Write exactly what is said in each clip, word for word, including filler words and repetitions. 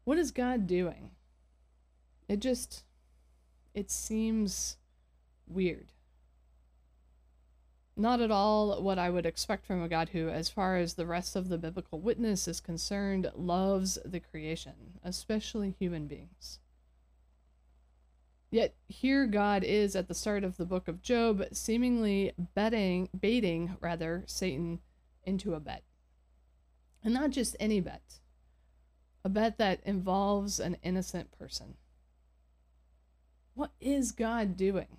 What is God doing? It just, it seems weird. Not at all what I would expect from a God who, as far as the rest of the biblical witness is concerned, loves the creation, especially human beings. Yet here God is at the start of the book of Job, seemingly betting, baiting rather, Satan into a bet. And not just any bet, a bet that involves an innocent person. What is God doing?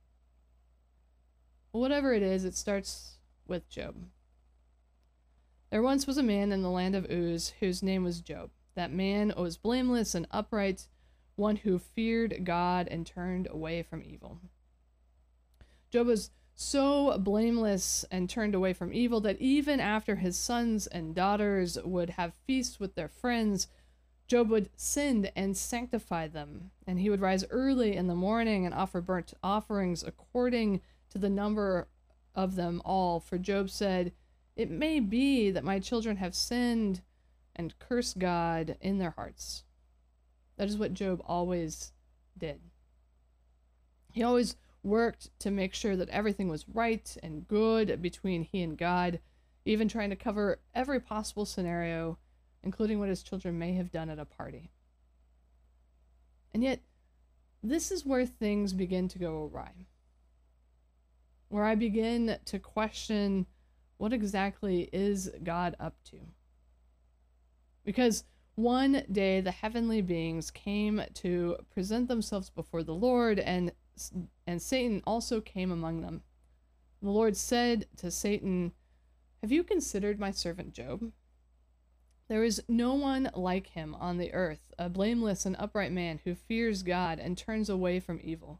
Well, whatever it is, it starts with Job. There once was a man in the land of Uz whose name was Job. That man was blameless and upright, one who feared God and turned away from evil. Job was so blameless and turned away from evil that even after his sons and daughters would have feasts with their friends, Job would sin and sanctify them, and he would rise early in the morning and offer burnt offerings according to the number of them all. For Job said, "It may be that my children have sinned and cursed God in their hearts." That is what Job always did. He always worked to make sure that everything was right and good between he and God, even trying to cover every possible scenario, including what his children may have done at a party. And yet, this is where things begin to go awry. Where I begin to question, what exactly is God up to? Because one day the heavenly beings came to present themselves before the Lord, and and Satan also came among them. The Lord said to Satan, "Have you considered my servant Job? There is no one like him on the earth, a blameless and upright man who fears God and turns away from evil."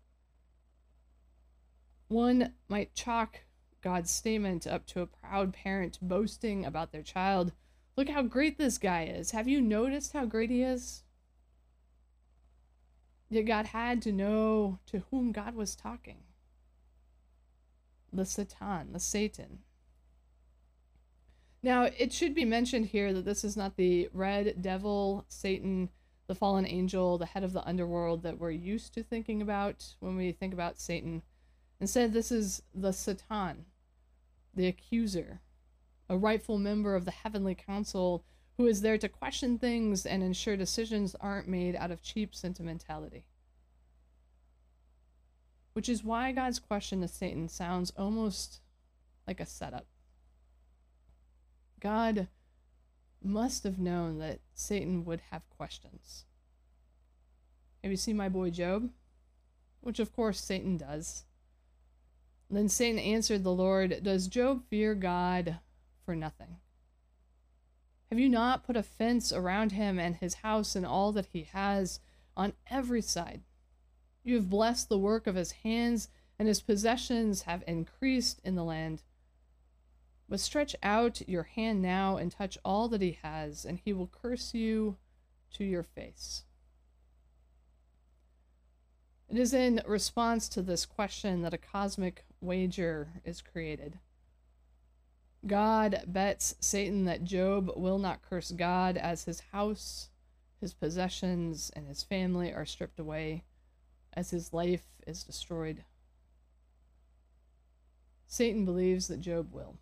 One might chalk God's statement up to a proud parent boasting about their child. "Look how great this guy is. Have you noticed how great he is?" Yet God had to know to whom God was talking. The Satan, the Satan. Now, it should be mentioned here that this is not the red devil, Satan, the fallen angel, the head of the underworld that we're used to thinking about when we think about Satan. Instead, this is the Satan, the accuser, a rightful member of the heavenly council who is there to question things and ensure decisions aren't made out of cheap sentimentality. Which is why God's question to Satan sounds almost like a setup. God must have known that Satan would have questions. Have you seen my boy Job? Which of course Satan does. Then Satan answered the Lord, "Does Job fear God for nothing? Have you not put a fence around him and his house and all that he has on every side? You have blessed the work of his hands, and his possessions have increased in the land. But stretch out your hand now and touch all that he has, and he will curse you to your face." It is in response to this question that a cosmic wager is created. God bets Satan that Job will not curse God as his house, his possessions, and his family are stripped away, as his life is destroyed. Satan believes that Job will.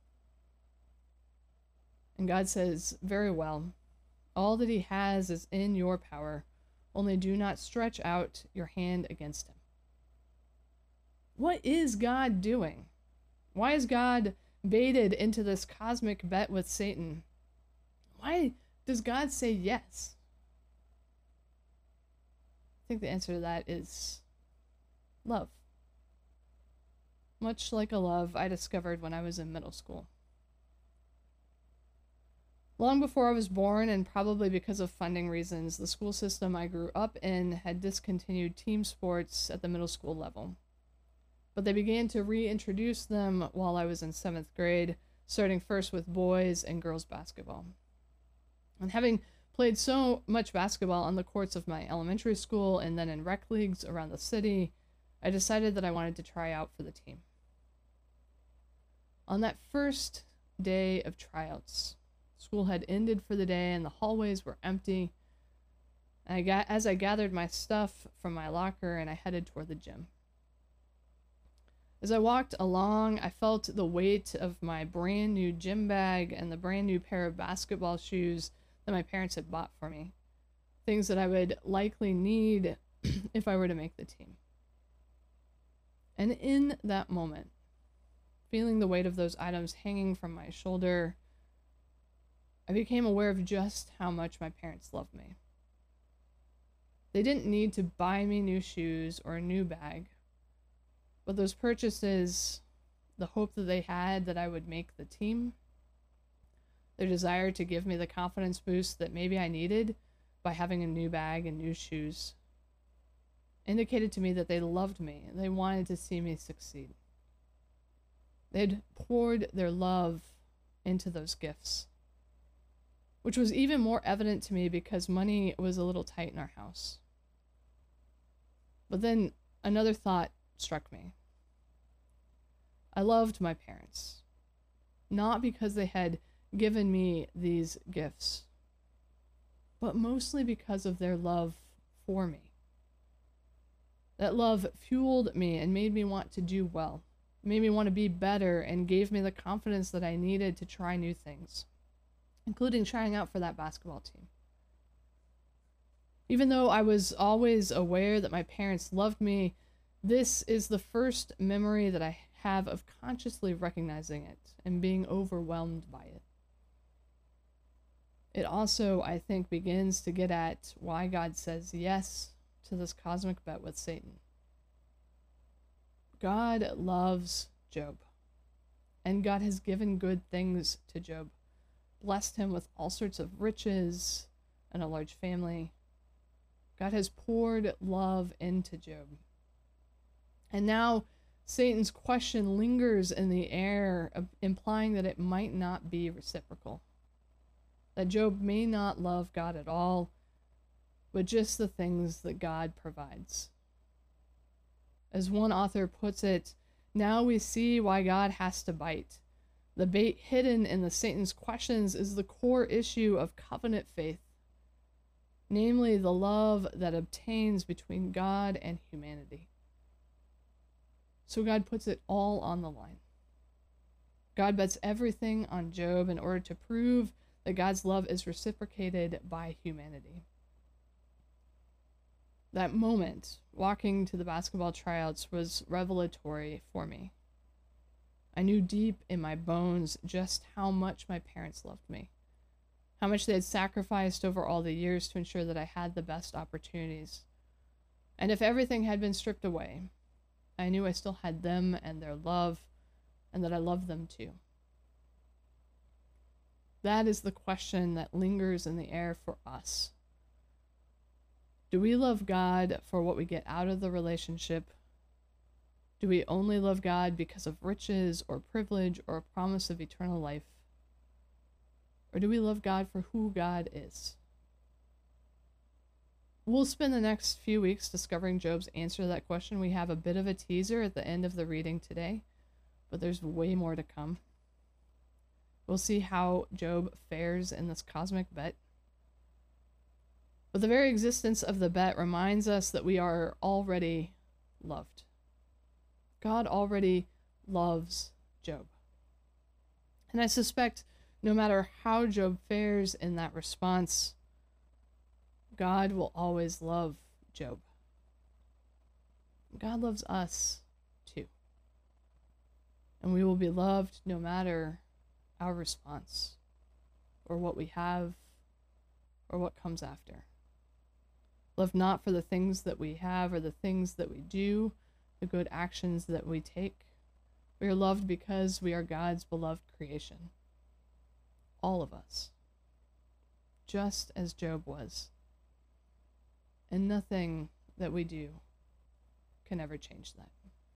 And God says, "Very well, all that he has is in your power. Only do not stretch out your hand against him." What is God doing? Why is God baited into this cosmic bet with Satan? Why does God say yes? I think the answer to that is love. Much like a love I discovered when I was in middle school. Long before I was born, and probably because of funding reasons, the school system I grew up in had discontinued team sports at the middle school level. But they began to reintroduce them while I was in seventh grade, starting first with boys and girls basketball. And having played so much basketball on the courts of my elementary school and then in rec leagues around the city, I decided that I wanted to try out for the team. On that first day of tryouts, school had ended for the day and the hallways were empty. And I got, as I gathered my stuff from my locker and I headed toward the gym. As I walked along, I felt the weight of my brand new gym bag and the brand new pair of basketball shoes that my parents had bought for me. Things that I would likely need if I were to make the team. And in that moment, feeling the weight of those items hanging from my shoulder, I became aware of just how much my parents loved me. They didn't need to buy me new shoes or a new bag, but those purchases, the hope that they had that I would make the team, their desire to give me the confidence boost that maybe I needed by having a new bag and new shoes, indicated to me that they loved me and they wanted to see me succeed. They'd poured their love into those gifts, which was even more evident to me because money was a little tight in our house. But then another thought struck me. I loved my parents, not because they had given me these gifts, but mostly because of their love for me. That love fueled me and made me want to do well, made me want to be better, and gave me the confidence that I needed to try new things, including trying out for that basketball team. Even though I was always aware that my parents loved me, this is the first memory that I have of consciously recognizing it and being overwhelmed by it. It also, I think, begins to get at why God says yes to this cosmic bet with Satan. God loves Job, and God has given good things to Job, blessed him with all sorts of riches and a large family. God has poured love into Job. And now Satan's question lingers in the air, implying that it might not be reciprocal, that Job may not love God at all, but just the things that God provides. As one author puts it, now we see why God has to bite. The bait hidden in the Satan's questions is the core issue of covenant faith, namely the love that obtains between God and humanity. So God puts it all on the line. God bets everything on Job in order to prove that God's love is reciprocated by humanity. That moment, walking to the basketball tryouts, was revelatory for me. I knew deep in my bones just how much my parents loved me, how much they had sacrificed over all the years to ensure that I had the best opportunities. And if everything had been stripped away, I knew I still had them and their love, and that I loved them too. That is the question that lingers in the air for us. Do we love God for what we get out of the relationship? Do we only love God because of riches or privilege or a promise of eternal life? Or do we love God for who God is? We'll spend the next few weeks discovering Job's answer to that question. We have a bit of a teaser at the end of the reading today, but there's way more to come. We'll see how Job fares in this cosmic bet. But the very existence of the bet reminds us that we are already loved. God already loves Job. And I suspect no matter how Job fares in that response, God will always love Job. God loves us too. And we will be loved no matter our response, or what we have, or what comes after. Loved not for the things that we have or the things that we do, the good actions that we take. We are loved because we are God's beloved creation. All of us. Just as Job was. And nothing that we do can ever change that.